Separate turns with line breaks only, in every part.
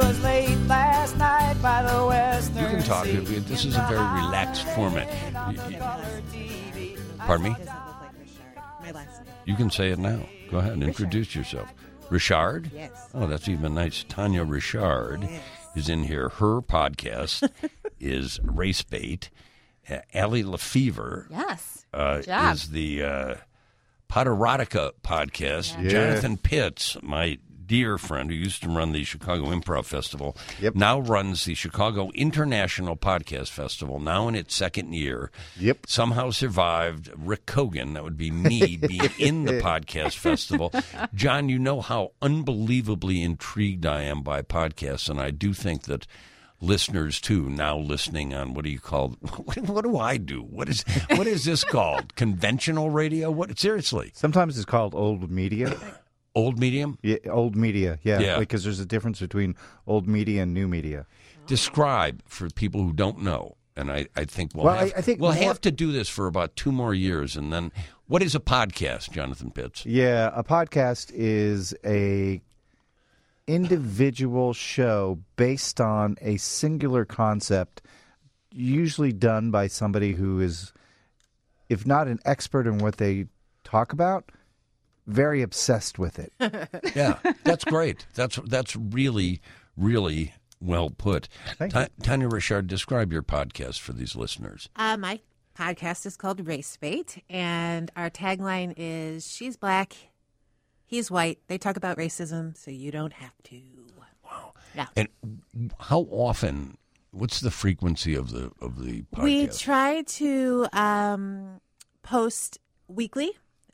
was late last night by the Western
You can talk.
Sea.
This is a very relaxed format. Pardon me?
My last name.
You can say it now. Go ahead and introduce yourself. Richard?
Yes.
Oh, that's even nice. Tanya Richard is in here. Her podcast is Race Bait. Allie Lefevre
Yes. Good job.
is the Potterotica podcast.
Yeah.
Jonathan Pitts, my dear friend who used to run the Chicago Improv Festival,
Yep.
now runs the Chicago International Podcast Festival, now in its second year.
Yep.
Somehow survived Rick Kogan, that would be me, being in the podcast festival. John, you know how unbelievably intrigued I am by podcasts, and I do think that listeners, too, now listening on, what do you call, what do I do? What is this called? Conventional radio? What? Seriously?
Sometimes it's called old media.
Old medium?
Yeah, old media.
Yeah.
Yeah, because there's a difference between old media and new media.
Describe for people who don't know. And I think we'll,
Well,
have,
I think
we'll
more-
have to do this for about 2 more years. And then, what is a podcast, Jonathan Pitts?
Yeah, a podcast is a individual show based on a singular concept, usually done by somebody who is, if not an expert in what they talk about, very obsessed with it.
Yeah, that's great. That's really, really well put.
Thank you.
Tanya Richard, describe your podcast for these listeners.
My podcast is called Race Bait, and our tagline is "She's black, he's white. They talk about racism, so you don't have to."
Wow.
Yeah.
And how often? What's the frequency of the podcast?
We try to post weekly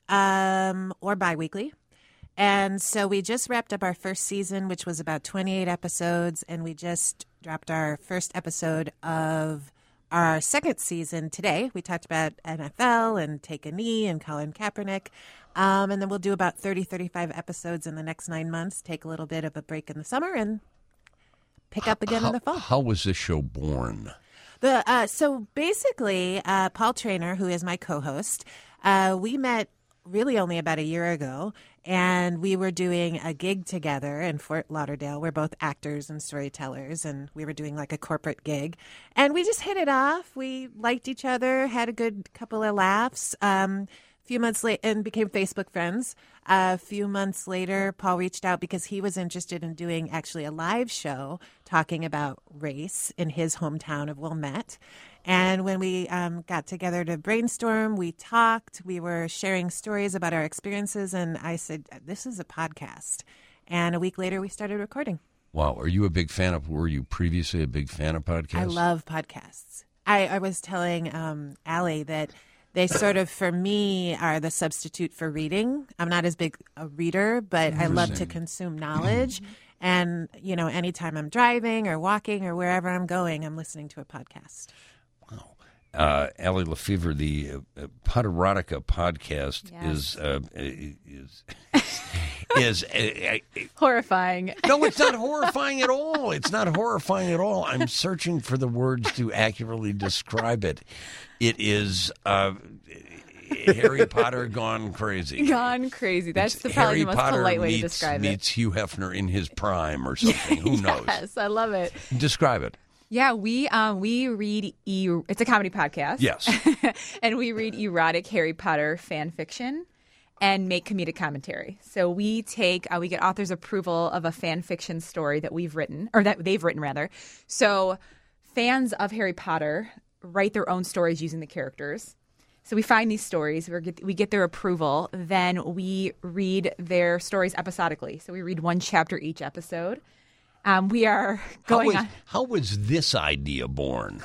or bi-weekly. And so we just wrapped up our first season, which was about 28 episodes, and we just dropped our first episode of our second season today. We talked about NFL and Take a Knee and Colin Kaepernick. And then we'll do about 35 episodes in the next 9 months, take a little bit of a break in the summer, and pick up again in the fall.
How was this show born?
So basically, Paul Traynor, who is my co-host, we met really only about a year ago, and we were doing a gig together in Fort Lauderdale. We're both actors and storytellers, and we were doing like a corporate gig. And we just hit it off. We liked each other, had a good couple of laughs. Few months later, and became Facebook friends. A few months later, Paul reached out because he was interested in doing actually a live show talking about race in his hometown of Wilmette. And when we got together to brainstorm, we talked. We were sharing stories about our experiences, and I said, "This is a podcast." And a week later, we started recording.
Wow. Are you a big fan of? Were you previously a big fan of podcasts?
I love podcasts. I was telling Allie that they sort of, for me, are the substitute for reading. I'm not as big a reader, but I love to consume knowledge. And, you know, anytime I'm driving or walking or wherever I'm going, I'm listening to a podcast.
Wow. Allie Lefevre, the Potterotica podcast is
Horrifying.
no, it's not horrifying at all. It's not horrifying at all. I'm searching for the words to accurately describe it. It is Harry Potter gone crazy.
Gone crazy. That's
It's
probably
Harry
the most
Potter
polite way to
meets
describe
meets Hugh Hefner in his prime or something. Who knows?
Yes, I love it.
Describe it.
Yeah, we read it's a comedy podcast.
Yes.
And we read erotic Harry Potter fan fiction and make comedic commentary. So we take we get authors' approval of a fan fiction story that we've written, or that they've written rather. So fans of Harry Potter write their own stories using the characters. So we find these stories, we get their approval, then we read their stories episodically. So we read one chapter each episode. We are going on.
How was this idea born?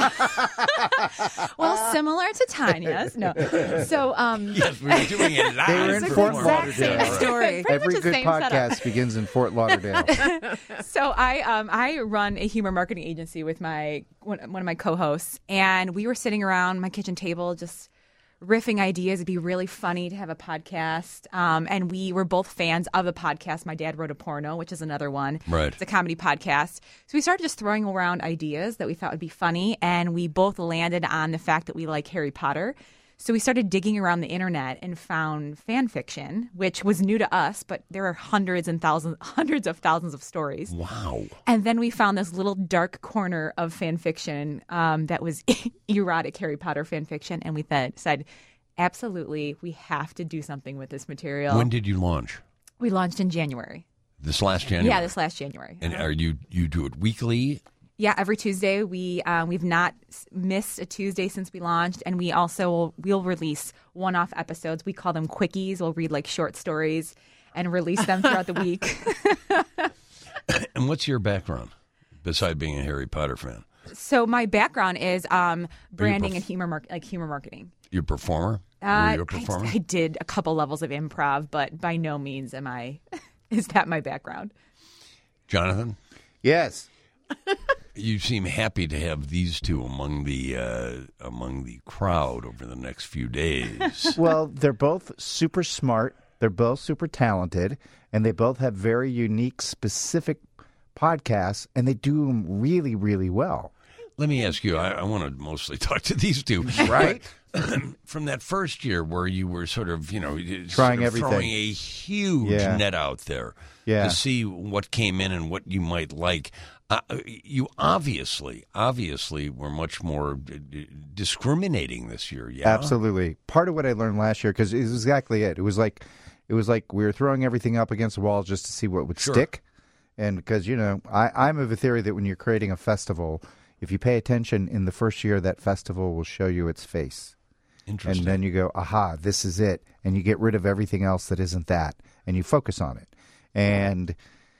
Well, similar to Tanya's. No. So,
Yes, we were doing it live.
They were in
It's
Fort
the exact same
Lauderdale.
story. Pretty
Every
much the
good
same
podcast
setup.
begins in Fort Lauderdale.
So I run a humor marketing agency with one of my co-hosts, and we were sitting around my kitchen table just riffing ideas. It'd be really funny to have a podcast. And we were both fans of the podcast. My Dad Wrote a Porno, which is another one.
Right.
It's a comedy podcast. So we started just throwing around ideas that we thought would be funny, and we both landed on the fact that we like Harry Potter. So we started digging around the internet and found fan fiction, which was new to us, but there are hundreds of thousands of stories.
Wow.
And then we found this little dark corner of fan fiction that was erotic Harry Potter fan fiction, and we said, absolutely, we have to do something with this material.
When did you launch?
We launched in January.
This last January?
Yeah, this last January.
And are you do it weekly?
Yeah, every Tuesday. We've not missed a Tuesday since we launched, and we'll release one-off episodes. We call them quickies. We'll read like short stories and release them throughout the week.
And what's your background besides being a Harry Potter fan?
So my background is branding and humor marketing.
You're a performer? Were you a performer?
I did a couple levels of improv, but by no means is that my background.
Jonathan?
Yes.
You seem happy to have these two among the crowd over the next few days.
Well, they're both super smart. They're both super talented, and they both have very unique, specific podcasts, and they do them really, really well.
Let me ask you, I want to mostly talk to these two.
Right.
From that first year where you were sort of,
Trying everything.
throwing a huge net out there to see what came in and what you might like. You obviously were much more discriminating this year, yeah?
Absolutely. Part of what I learned last year, because it was exactly it. It was like we were throwing everything up against the wall just to see what would stick. And because, I'm of a theory that when you're creating a festival, if you pay attention in the first year, that festival will show you its face.
Interesting.
And then you go, aha, this is it. And you get rid of everything else that isn't that. And you focus on it. And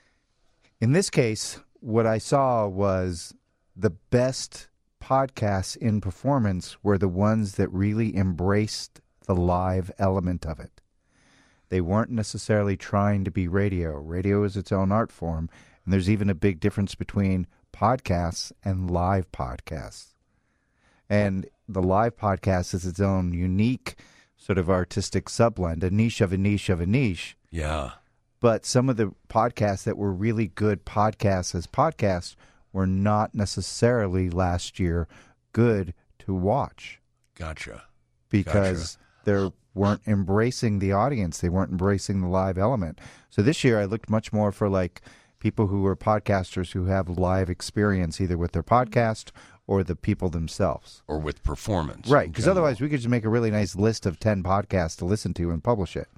in this case, what I saw was the best podcasts in performance were the ones that really embraced the live element of it. They weren't necessarily trying to be radio. Radio is its own art form. And there's even a big difference between podcasts and live podcasts. And the live podcast is its own unique sort of artistic subblend, a niche of a niche of a niche.
Yeah.
But some of the podcasts that were really good podcasts as podcasts were not necessarily last year good to watch.
Gotcha.
Because they weren't embracing the audience. They weren't embracing the live element. So this year I looked much more for like people who were podcasters who have live experience either with their podcast or the people themselves.
Or with performance.
Right, because otherwise we could just make a really nice list of 10 podcasts to listen to and publish it.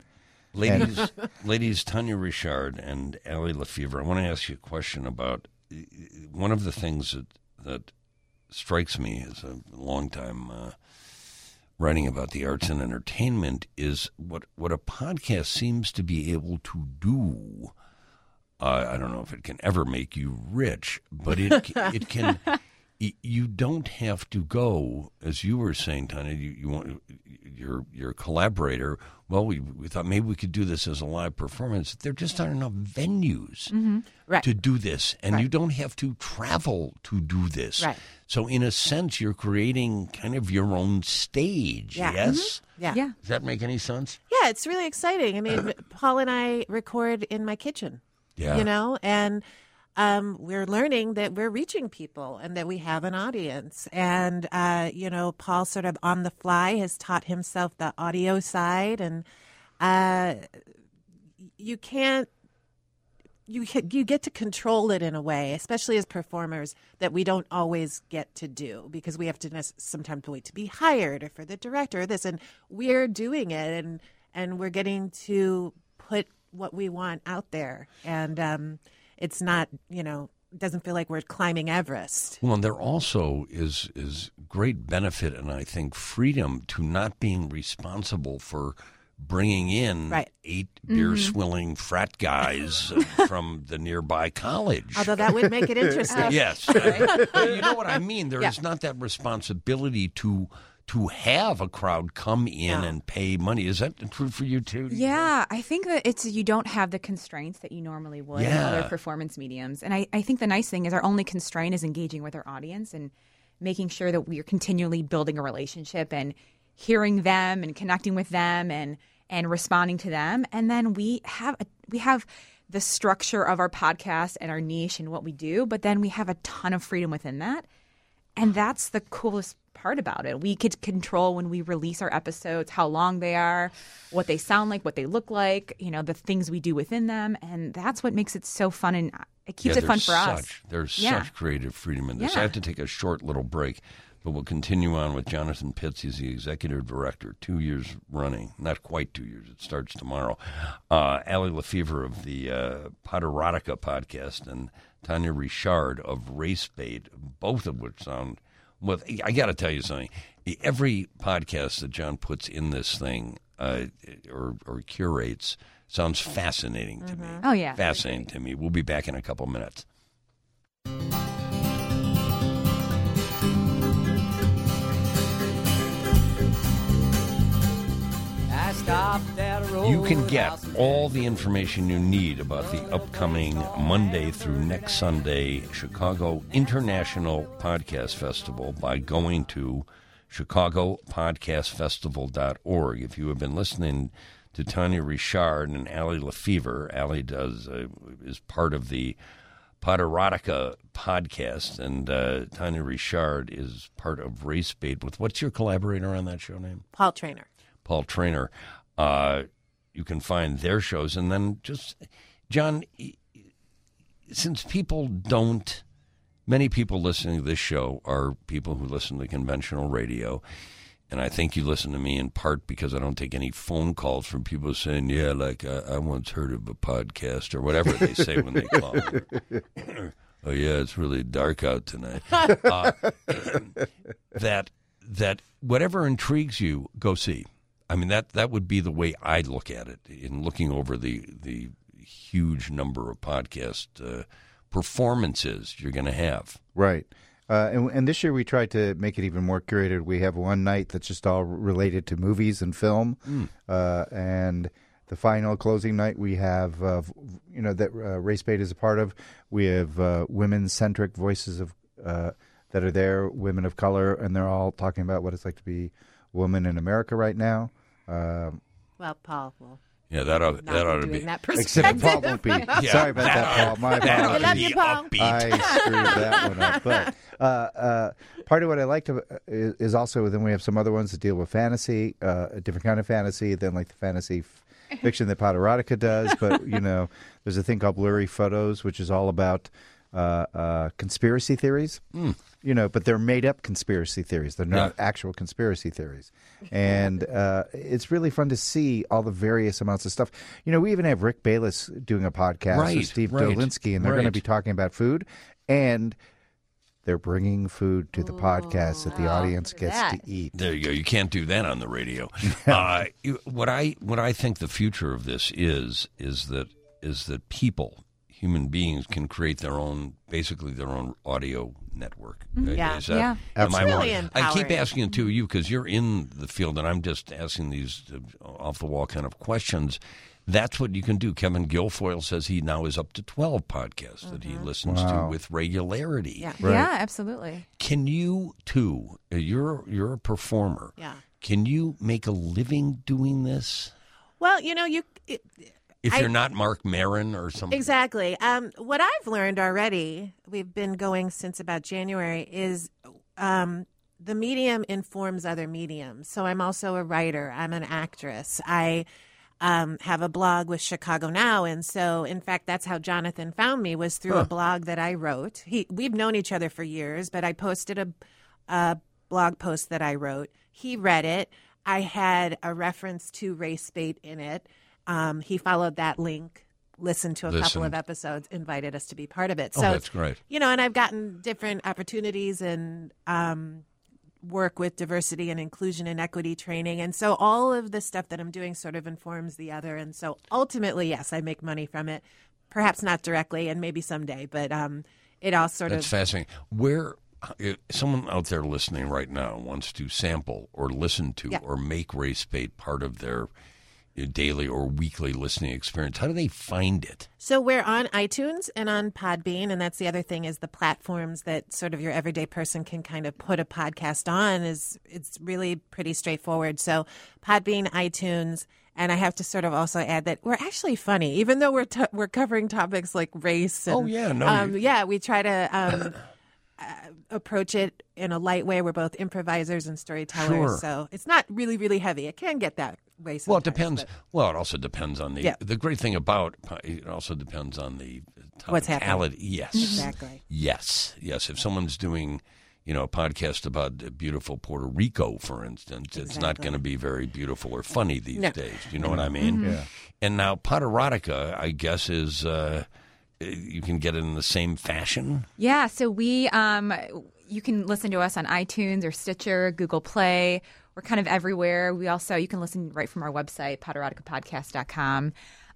Ladies, Tanya Richard and Allie Lefevre, I want to ask you a question about one of the things that strikes me as a long time writing about the arts and entertainment is what a podcast seems to be able to do. I don't know if it can ever make you rich, but it can. You don't have to go, as you were saying, Tanya. You want your collaborator. Well, we thought maybe we could do this as a live performance. There just aren't enough venues to do this, and you don't have to travel to do this.
Right.
So, in a sense, you're creating kind of your own stage.
Yeah.
Yes.
Yeah.
Does that make any sense?
Yeah, it's really exciting. I mean, Paul and I record in my kitchen.
Yeah.
And we're learning that we're reaching people and that we have an audience. And, Paul sort of on the fly has taught himself the audio side. And you get to control it in a way, especially as performers, that we don't always get to do because we have to sometimes wait to be hired or for the director or this. And we're doing it and we're getting to put what we want out there. And it's not, doesn't feel like we're climbing Everest.
Well, and there also is great benefit and I think freedom to not being responsible for bringing in 8 beer-swilling frat guys from the nearby college.
Although that would make it interesting.
Yes. You know what I mean? There is not that responsibility to have a crowd come in and pay money. Is that true for you too?
Yeah, I think that you don't have the constraints that you normally would in other performance mediums. And I think the nice thing is our only constraint is engaging with our audience and making sure that we are continually building a relationship and hearing them and connecting with them and responding to them. And then we have the structure of our podcast and our niche and what we do, but then we have a ton of freedom within that. And that's the coolest part about it. We could control when we release our episodes, how long they are, what they sound like, what they look like, the things we do within them. And that's what makes it so fun, and it keeps it fun for us.
There's such creative freedom in this.
Yeah.
I have to take a short little break, but we'll continue on with Jonathan Pitts. He's the executive director, 2 years running. Not quite 2 years. It starts tomorrow. Ali Lefevre of the Potterotica podcast and Tanya Richard of Race Bait, both of which sound... Well, I got to tell you something. Every podcast that John puts in this thing or curates sounds fascinating to me.
Oh, yeah.
Fascinating to me. We'll be back in a couple minutes.
I stopped at a road.
You can get all the information you need about the upcoming Monday through next Sunday Chicago International Podcast Festival by going to ChicagoPodcastFestival.org. If you have been listening to Tanya Richard and Ali Lefevre, Ali is part of the Potterotica podcast, and Tanya Richard is part of Race Bait with, what's your collaborator on that show name?
Paul Trainer.
Paul Trainer. You can find their shows. And then just, John, since many people listening to this show are people who listen to conventional radio, and I think you listen to me in part because I don't take any phone calls from people saying, yeah, like I once heard of a podcast or whatever they say when they call. Oh, yeah, it's really dark out tonight. That whatever intrigues you, go see. I mean, that would be the way I look at it in looking over the huge number of podcast performances you're going to have.
Right. And this year we tried to make it even more curated. We have one night that's just all related to movies and film. And the final closing night we have, that Race Bait is a part of. We have women-centric voices that are there, women of color, and they're all talking about what it's like to be woman in America right now.
Well, Paul will.
Yeah, that ought to be.
That
Except Paul won't be. Sorry about that, Paul. My
I
apologies.
love you, Paul.
I screwed that one up. But part of what I liked is also then we have some other ones that deal with fantasy, a different kind of fantasy than like the fantasy fiction that Potterotica does. But there's a thing called Blurry Photos, which is all about conspiracy theories. But they're made-up conspiracy theories. They're not actual conspiracy theories. And it's really fun to see all the various amounts of stuff. We even have Rick Bayless doing a podcast with Steve Dolinsky, and they're going to be talking about food. And they're bringing food to the podcast that the audience gets to eat.
There you go. You can't do that on the radio. What I think the future of this is that human beings can create their own audio network.
That's
really
empowering.
I keep asking it to you because you're in the field, and I'm just asking these off-the-wall kind of questions. That's what you can do. Kevin Guilfoyle says he now is up to 12 podcasts that he listens to with regularity.
Yeah,
Right.
yeah, absolutely.
Can you, too, you're a performer.
Yeah.
Can you make a living doing this?
Well,
If you're not Mark Maron or something.
Exactly. What I've learned already, we've been going since about January, is the medium informs other mediums. So I'm also a writer. I'm an actress. I have a blog with Chicago Now. And so, in fact, that's how Jonathan found me, was through a blog that I wrote. We've known each other for years, but I posted a blog post that I wrote. He read it. I had a reference to Race Bait in it. He followed that link, listened to a couple of episodes, invited us to be part of it. So
that's great.
And I've gotten different opportunities and work with diversity and inclusion and equity training. And so all of the stuff that I'm doing sort of informs the other. And so ultimately, yes, I make money from it. Perhaps not directly and maybe someday, but it all sort
That's fascinating. If someone out there listening right now wants to sample or listen to or make Race Bait part of their daily or weekly listening experience, how do they find it?
So we're on iTunes and on Podbean, and that's the other thing, is the platforms that sort of your everyday person can kind of put a podcast on. It's really pretty straightforward. So Podbean, iTunes, and I have to sort of also add that we're actually funny, even though we're covering topics like race. And,
we try
to approach it in a light way. We're both improvisers and storytellers,
Sure.
so it's not really, really heavy. It can get that way sometimes.
Well, it depends.
but-
Well, it also depends on the.
Yeah.
The great thing about it also depends on the
What's happening.
topicality. Yes,
Exactly.
yes. If someone's doing, a podcast about beautiful Puerto Rico, for instance, it's not
Exactly.
going to be very beautiful or funny these
No.
days. Do you know what I mean?
Yeah.
And now Potterotica, I guess, is you can get it in the same fashion.
Yeah, so we you can listen to us on iTunes or Stitcher, Google Play. We're kind of everywhere. We also you can listen right from our website, potteroticapodcast.com.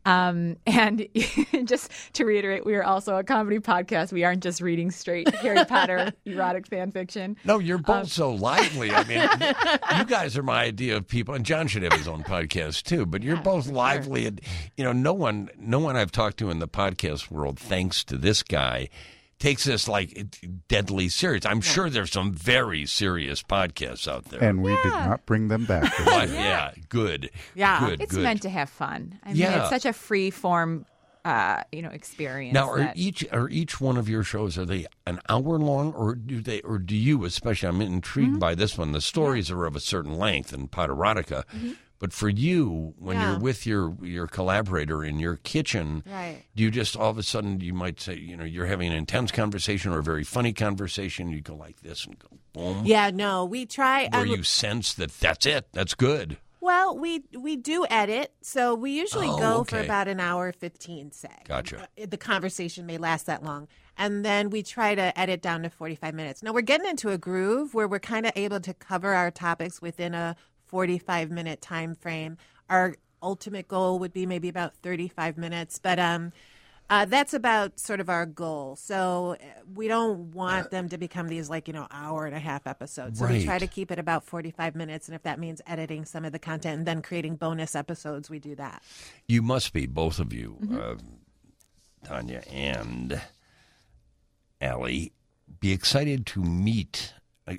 And just to reiterate, we are also a comedy podcast. We aren't just reading straight Harry Potter erotic fan fiction.
No, you're both so lively. I mean, you guys are my idea of people, and John should have his own podcast too. But you're both lively, and no one I've talked to in the podcast world, thanks to this guy, takes this like deadly serious. I'm sure there's some very serious podcasts out there.
And we did not bring them back.
But, yeah, good.
Yeah.
good,
It's
good.
meant to have fun. I mean,
Yeah.
it's such a free form, experience.
Now, are
that-
each one of your shows, are they an hour long, or do you, especially, I'm intrigued
Mm-hmm.
by this one, the stories are of a certain length in Potterotica, but for you, when
Yeah.
you're with your collaborator in your kitchen,
Right.
do you just all of a sudden, you might say, you're having an intense conversation or a very funny conversation, you go like this and go boom,
Yeah, no, we try.
where you sense that's it, that's good.
Well, we do edit, so we usually
Oh,
go for
okay.
about an hour 15, say.
Gotcha.
The conversation may last that long. And then we try to edit down to 45 minutes. Now, we're getting into a groove where we're kind of able to cover our topics within a 45-minute time frame. Our ultimate goal would be maybe about 35 minutes, but that's about sort of our goal. So we don't want them to become these hour and a half episodes. So we try
Right.
to keep it about 45 minutes. And if that means editing some of the content and then creating bonus episodes, we do that.
You must be, both of you, Tanya and Allie, be excited to meet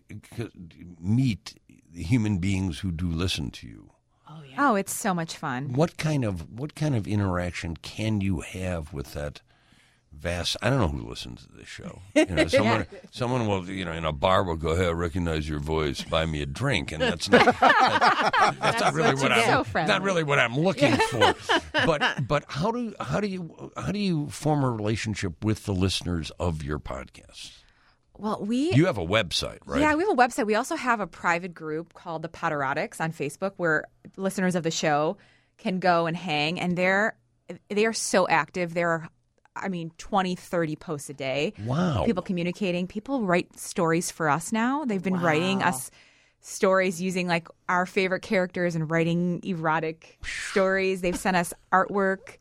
human beings who do listen to you.
Oh, it's so much fun.
What kind of interaction can you have with that vast? I don't know who listens to this show. Someone will, in a bar will go, "Hey, I recognize your voice. Buy me a drink," and that's not not really what
So
I'm
friendly.
not really what I'm looking for. But how do you form a relationship with the listeners of your podcast?
Well,
You have a website, right?
Yeah, we have a website. We also have a private group called the Potterotics on Facebook where listeners of the show can go and hang. And they are so active. There are, 20, 30 posts a day.
Wow.
People communicating. People write stories for us now. They've been writing us stories using our favorite characters and writing erotic stories. They've sent us artwork.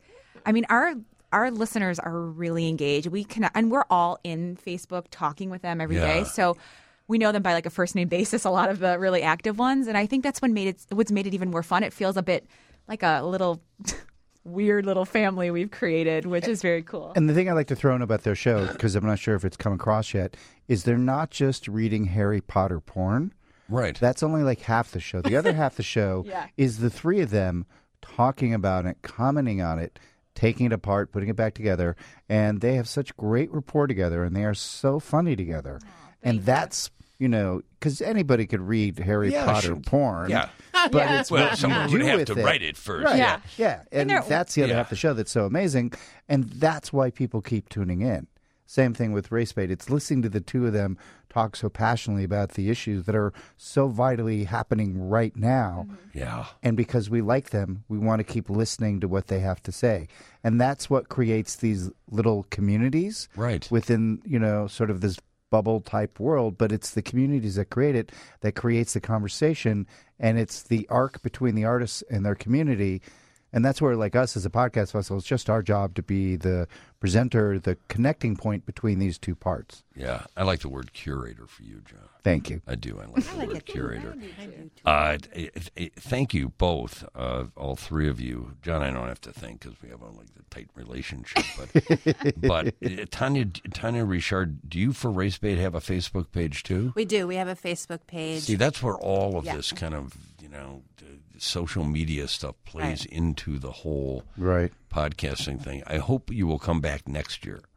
Our listeners are really engaged. We connect, and we're all in Facebook talking with them every day.
Yeah.
So we know them by a first name basis. A lot of the really active ones, and I think that's what's made it even more fun. It feels a bit like a little weird little family we've created, which is very cool.
And the thing I like to throw in about their show, because I'm not sure if it's come across yet, is they're not just reading Harry Potter porn.
Right.
That's only half the show. The other half the show
Yeah.
is the three of them talking about it, commenting on it, taking it apart, putting it back together, and they have such great rapport together, and they are so funny together. And that's, because anybody could read Harry
Yeah,
Potter
sure.
porn,
Yeah.
but it's
Well,
what
someone
you
would
do
have
with
to
it.
write it first.
Right.
Yeah.
Yeah. And
they're-
that's the other
Yeah.
half of the show that's so amazing, and that's why people keep tuning in. Same thing with Race Bait. It's listening to the two of them talk so passionately about the issues that are so vitally happening right now.
Yeah.
And because we like them, we want to keep listening to what they have to say. And that's what creates these little communities
Right.
within, sort of this bubble type world. But it's the communities that create it that creates the conversation. And it's the arc between the artists and their community. And that's where, us as a podcast festival, it's just our job to be the presenter, the connecting point between these two parts.
Yeah. I like the word curator for you, John.
Thank you.
I do. I like the word
it too.
curator.
I do too.
Thank you both, all three of you. John, I don't have to thank because we have a tight relationship. But Tanya Richard, do you for Race Bait have a Facebook page too?
We do. We have a Facebook page.
See, that's where all of
Yeah.
this kind of social media stuff plays into the whole
Right.
podcasting thing. I hope you will come back next year.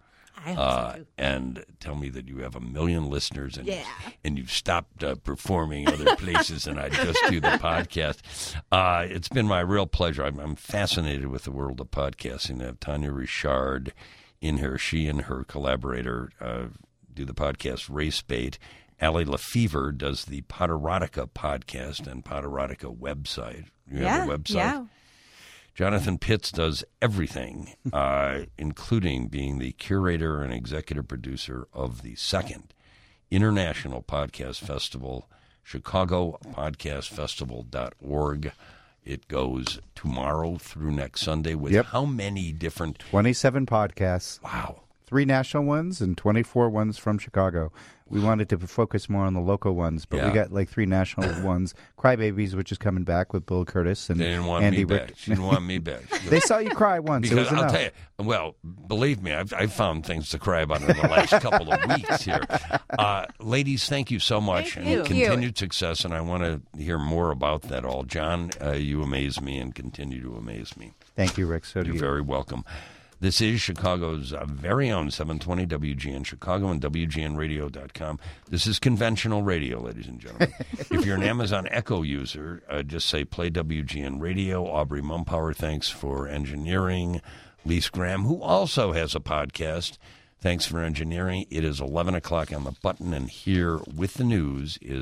I hope so, too.
and tell me that you have 1 million listeners and,
Yeah.
and you've stopped performing other places and I just do the podcast. It's been my real pleasure. I'm fascinated with the world of podcasting. I have Tanya Richard in here. She and her collaborator do the podcast Race Bait. Allie Lefevre does the Potterotica podcast and Potterotica website. You have a website?
Yeah.
Jonathan Pitts does everything, including being the curator and executive producer of the second International Podcast Festival, ChicagoPodcastFestival.org. It goes tomorrow through next Sunday with how many different...
27 podcasts.
Wow.
3 national ones and 24 ones from Chicago. We wanted to focus more on the local ones, but we got like 3 national ones. Crybabies, which is coming back with Bill Curtis and
They didn't want
Andy
me back.
Rick.
She didn't want me back.
They saw you cry once.
Because
it was
I'll
enough.
tell you, well, believe me, I've found things to cry about in the last couple of weeks here. Ladies, thank you so much.
Thank you.
And continued success, and I want to hear more about that all. John, you amaze me and continue to amaze me.
Thank you, Rick. So do
You're
you.
very welcome. This is Chicago's very own 720 WGN Chicago and WGNradio.com. This is conventional radio, ladies and gentlemen. If you're an Amazon Echo user, just say play WGN Radio. Aubrey Mumpower, thanks for engineering. Lise Graham, who also has a podcast, thanks for engineering. It is 11 o'clock on the button, and here with the news is